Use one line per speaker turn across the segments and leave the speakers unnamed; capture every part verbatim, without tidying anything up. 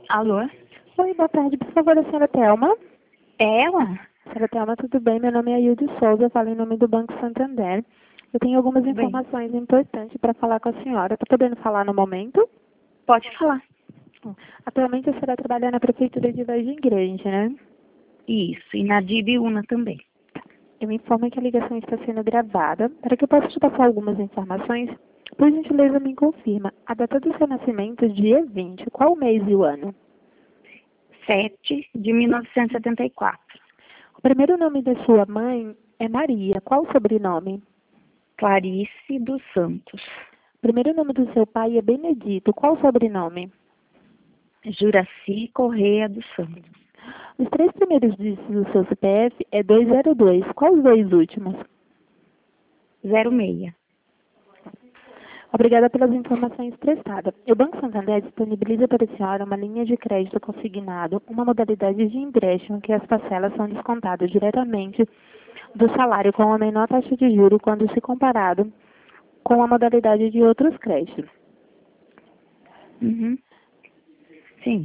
Alô?
Oi, boa tarde. Por favor, a senhora Thelma?
É ela?
Senhora Thelma, tudo bem? Meu nome é Ailde Souza, eu falo em nome do Banco Santander. Eu tenho algumas
Tudo bem.
informações importantes para falar com a senhora. Está podendo falar no momento?
Pode falar.
Atualmente a senhora trabalha na Prefeitura de Vargem Grande, né?
Isso, e na Dibiúna também.
Eu me informo que a ligação está sendo gravada. Para que eu possa te passar algumas informações, por gentileza me confirma. A data do seu nascimento, dia vinte. Qual o mês e o ano?
sete de mil novecentos e setenta e quatro.
O primeiro nome da sua mãe é Maria. Qual o sobrenome?
Clarice dos Santos.
O primeiro nome do seu pai é Benedito. Qual o sobrenome?
Juraci Correia dos Santos.
Os três primeiros dígitos do seu C P F é duzentos e dois. Qual os dois últimos?
zero seis.
Obrigada pelas informações prestadas. O Banco Santander disponibiliza para a senhora uma linha de crédito consignado, uma modalidade de empréstimo em que as parcelas são descontadas diretamente do salário com a menor taxa de juros quando se comparado com a modalidade de outros créditos.
Uhum. Sim.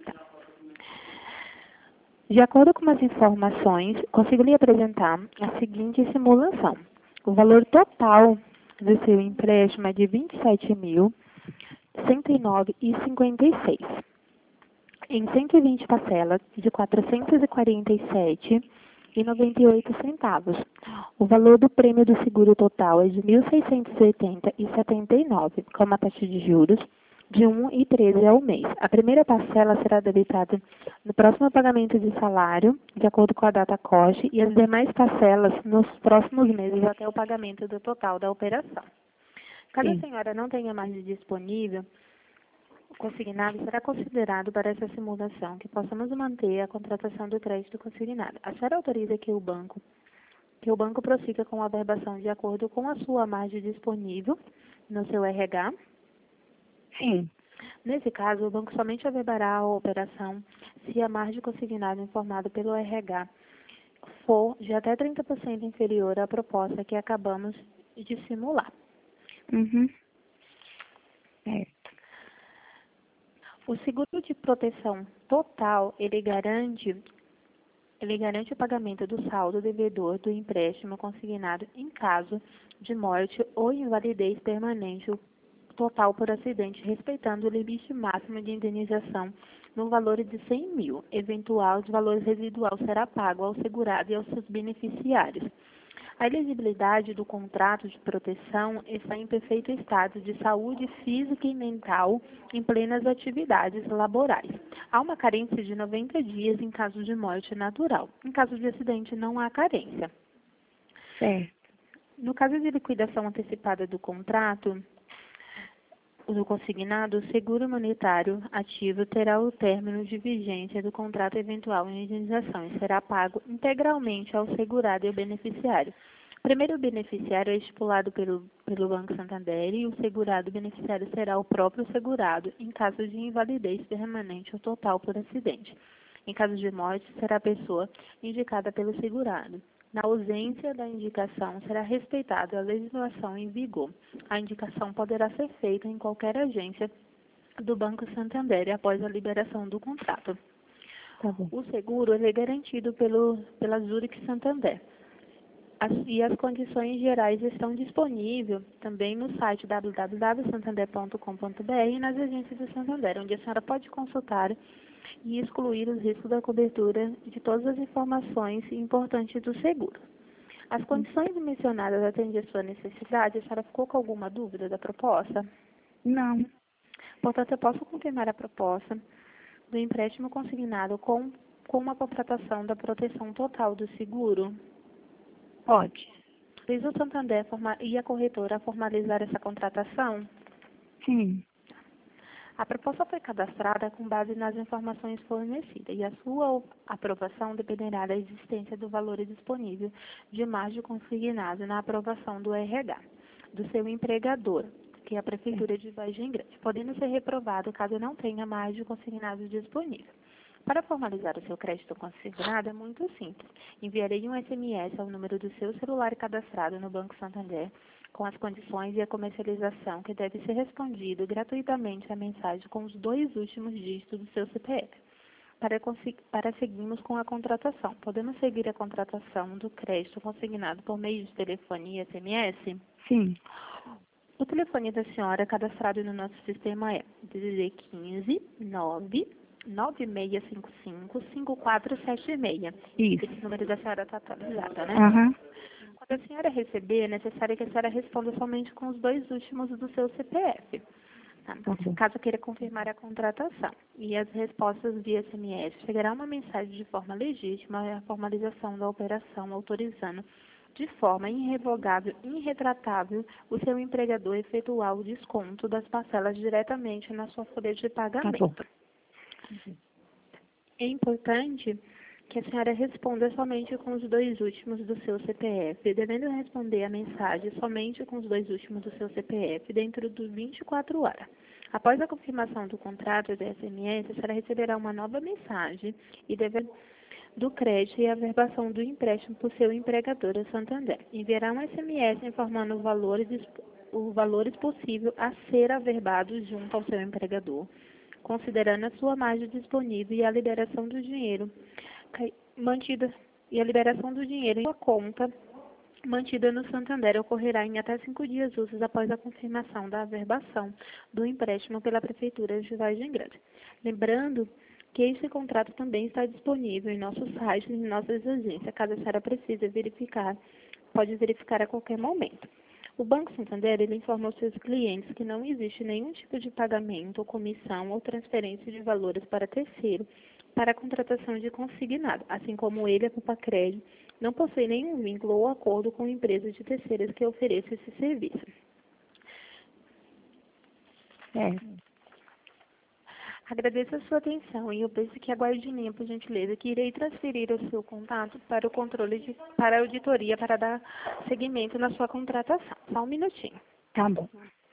De acordo com as informações, consigo lhe apresentar a seguinte simulação. O valor total do seu empréstimo é de vinte e sete mil cento e nove reais e cinquenta e seis centavos. Em cento e vinte parcelas de quatrocentos e quarenta e sete reais e noventa e oito centavos. O valor do prêmio do seguro total é de mil seiscentos e oitenta reais e setenta e nove centavos, com uma taxa de juros de um vírgula treze ao mês. A primeira parcela será debitada no próximo pagamento de salário, de acordo com a data corte, e as demais parcelas nos próximos meses até o pagamento do total da operação. Caso
Sim.
a senhora não tenha margem disponível, o consignado será considerado para essa simulação que possamos manter a contratação do crédito consignado. A senhora autoriza que o banco que o banco prossiga com a verbação de acordo com a sua margem disponível no seu R H?
Sim.
Nesse caso, o banco somente averbará a operação se a margem consignada informada pelo R H for de até trinta por cento inferior à proposta que acabamos de simular.
Uhum. Certo.
O seguro de proteção total, ele garante, ele garante o pagamento do saldo devedor do empréstimo consignado em caso de morte ou invalidez permanente total por acidente, respeitando o limite máximo de indenização no valor de cem mil. Eventual valor residual será pago ao segurado e aos seus beneficiários. A elegibilidade do contrato de proteção está em perfeito estado de saúde física e mental em plenas atividades laborais. Há uma carência de noventa dias em caso de morte natural. Em caso de acidente, não há carência.
Certo.
No caso de liquidação antecipada do contrato, do consignado, o seguro monetário ativo terá o término de vigência do contrato eventual em indenização e será pago integralmente ao segurado e ao beneficiário. O primeiro beneficiário é estipulado pelo, pelo Banco Santander e o segurado beneficiário será o próprio segurado, em caso de invalidez permanente ou total por acidente. Em caso de morte, será a pessoa indicada pelo segurado. Na ausência da indicação, será respeitada a legislação em vigor. A indicação poderá ser feita em qualquer agência do Banco Santander após a liberação do contrato.
Tá bom.
O seguro ele é garantido pelo, pela Zurich Santander. As, e as condições gerais estão disponíveis também no site w w w ponto santander ponto com ponto b r e nas agências do Santander, onde a senhora pode consultar e excluir os riscos da cobertura de todas as informações importantes do seguro. As condições mencionadas atendem a sua necessidade? A senhora ficou com alguma dúvida da proposta?
Não.
Portanto, eu posso confirmar a proposta do empréstimo consignado com, com uma contratação da proteção total do seguro?
Pode.
Fez o Santander forma, e a corretora formalizar essa contratação?
Sim.
A proposta foi cadastrada com base nas informações fornecidas e a sua aprovação dependerá da existência do valor disponível de margem consignado na aprovação do R H, do seu empregador, que é a Prefeitura de Vargem Grande, podendo ser reprovado caso não tenha margem consignado disponível. Para formalizar o seu crédito consignado é muito simples. Enviarei um S M S ao número do seu celular cadastrado no Banco Santander com as condições e a comercialização, que deve ser respondido gratuitamente a mensagem com os dois últimos dígitos do seu C P F. Para, para seguirmos com a contratação. Podemos seguir a contratação do crédito consignado por meio de telefone e S M S?
Sim.
O telefone da senhora cadastrado no nosso sistema é D D D quinze, nove, nove seis cinco cinco, cinco quatro sete seis.
Isso.
Esse número da senhora está atualizado, né?
Aham.
Quando a senhora receber, é necessário que a senhora responda somente com os dois últimos do seu C P F. Tá?
Tá bom.
Caso queira confirmar a contratação e as respostas via S M S, chegará uma mensagem de forma legítima a formalização da operação, autorizando de forma irrevogável e irretratável o seu empregador a efetuar o desconto das parcelas diretamente na sua folha de
Tá
pagamento.
bom.
É importante que a senhora responda somente com os dois últimos do seu C P F, devendo responder a mensagem somente com os dois últimos do seu C P F dentro de vinte e quatro horas. Após a confirmação do contrato de S M S, a senhora receberá uma nova mensagem e deve do crédito e a averbação do empréstimo por seu empregador, a Santander. Enviará um S M S informando os valores, os valores possíveis a ser averbados junto ao seu empregador, considerando a sua margem disponível e a liberação do dinheiro mantida e a liberação do dinheiro em sua conta mantida no Santander ocorrerá em até cinco dias úteis após a confirmação da averbação do empréstimo pela Prefeitura de Vargem Grande. Lembrando que esse contrato também está disponível em nosso site e em nossas agências, caso a senhora precise verificar, pode verificar a qualquer momento. O Banco Santander ele informa aos seus clientes que não existe nenhum tipo de pagamento, ou comissão ou transferência de valores para terceiro para a contratação de consignado, assim como ele, a Papacred, não possui nenhum vínculo ou acordo com empresas de terceiras que ofereçam esse serviço.
É.
Agradeço a sua atenção e eu peço que aguarde em linha, por gentileza, que irei transferir o seu contato para o controle de, para a auditoria para dar seguimento na sua contratação. Só um minutinho.
Tá bom.